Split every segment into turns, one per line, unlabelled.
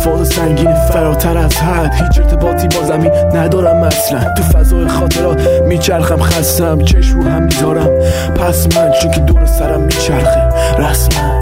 الفاظ سنگین فراتر از حد، هیچ ارتباطی با زمین ندارم اصلا. تو فضای خاطرات میچرخم، خستم چشم رو هم میذارم پس من، چون که دور سرم میچرخه رسما.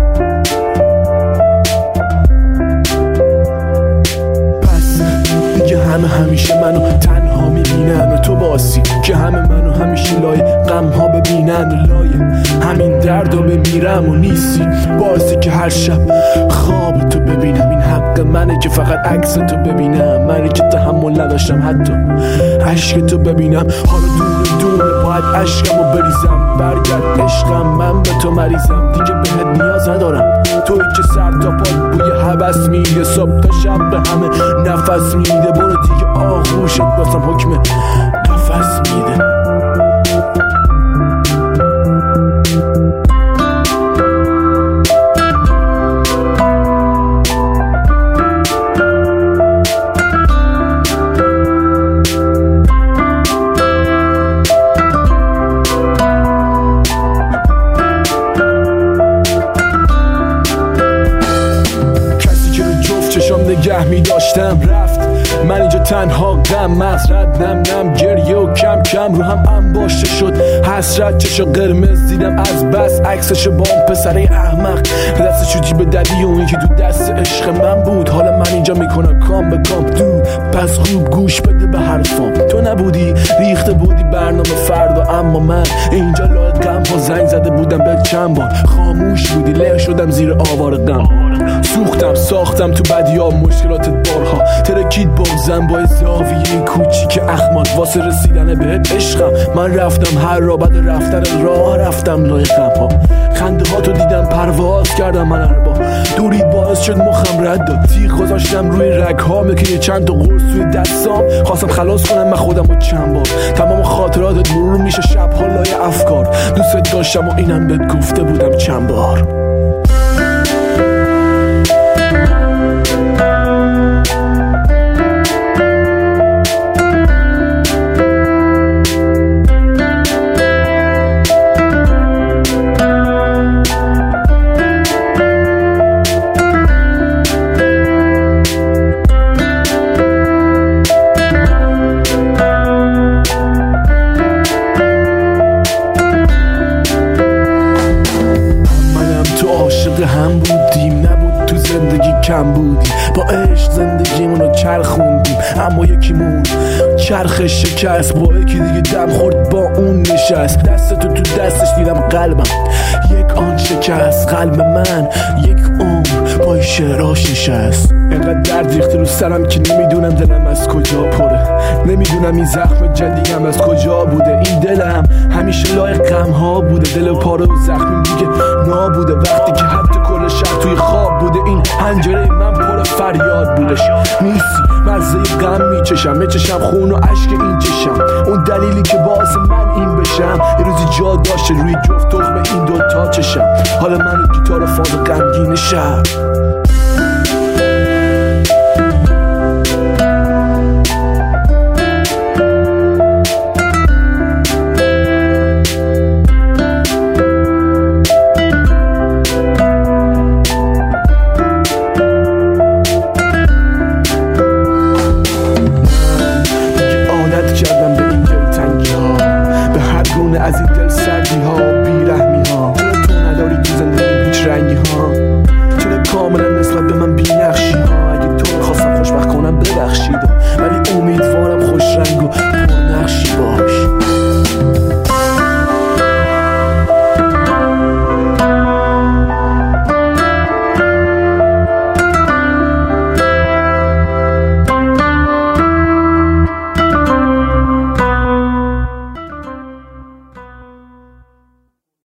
پس دیگه همه همیشه منو تنها میبینن و تو باسی که همه منو همیشه لای غم ها ببینن، لای همین درد رو بمیرم و نیستی باعثی که هر شب خواب تو ببینم. این حق منه که فقط عکس تو ببینم، منی که تحمل نداشتم حتی عشق تو ببینم. حالا دونه باید عشقم رو بریزم، برگرد عشقم من به تو مریضم، دیگه بهت نیاز ندارم. توی که سر تا پای بوی هوس میده، صبح تا شب به همه نفس میده، برو دیگه آغوشت باسم حکم نفس میده. نگه می داشتم رفت، من اینجا تنها غم مغزرد نم گریه و کم کم رو هم انباشته شد حسرت. چشو قرمز دیدم از بس عکسشو با اون پسره احمق، دستشو جیب ددی و اون که تو دست عشق من بود. حالا من اینجا میکنم کام به کام دود، پس خوب گوش بده به حرفام. تو نبودی ریخته بودی برنامه فردا، اما من اینجا لای غم ها زنگ زده بودم به چند بار، خاموش بودی له شدم زیر آوار غم. سوختم ساختم تو بدیام مشکلات بارها، ترکید بغزم با زاویه کوچیک احمد واسه رسیدن بهت عشقم. من رفتم هر را بعد رفتن راه رفتم لای غم‌ها، خنده ها تو دیدم پرواز کردم من اربا، دورید باعث شد مخم رد داد، تیغ گذاشتم روی رگ‌هام که یه چند تا قرص توی دستام، خواستم خلاص کنم من خودم با چند بار. تمام خاطراتت مرور میشه شب‌ها لای افکار، دوست داشتم و اینم بهت گفته بودم چند بار. هم بودیم نبود تو زندگی کم بودیم، با عشق زندگیمونو چرخوندیم اما یکیمون چرخش شکست، با یکی دیگه دم خورد با اون نشست. دستتو تو دستش دیدم قلبم یک آن شکست، قلب من یک عمر پای شعراش نشست. اینقدر درد ریخته رو سرم که نمیدونم دلم از کجا پره، نمیدونم این زخم جدیدم از کجا بوده. این دلم همیشه لای غم ها بوده، دل پاره و زخمیم دیگه نابوده، وقتی که حتی کل شهر توی خواب بوده. این حنجره من پر فریاد بودش، نیستی مزه غم میچشم خون و عشق این چشم، اون دلیلی که باعث من این بشم. یه روزی جا داشته روی جفت تخم این دوتا چشم، حالا من گیتار فاز غمگین شب.